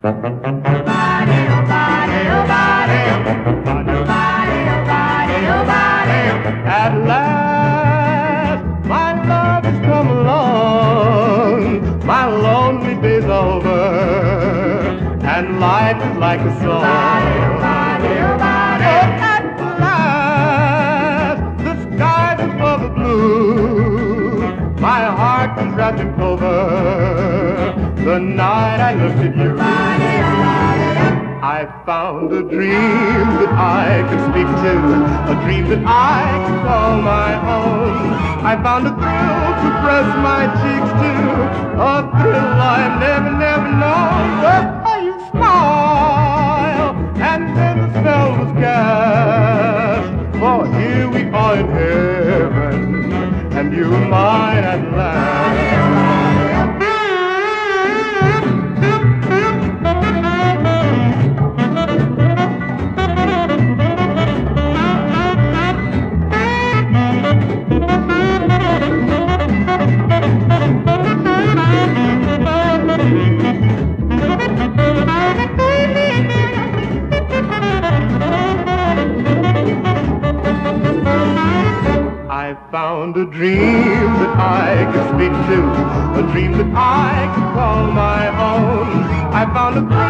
At last, my love has come along. My lonely day's over, and life is like a song. At last, the skies above are blue. My heart was wrapped in clover the night I looked at you. I found a dream that I could speak to, a dream that I could call my own. I found a thrill to press my cheeks to, a thrill I've never known. But you smile, and then the spell was cast. For here we are in heaven, and you are mine at last. I found a dream that I could speak to, a dream that I could call my own. I found a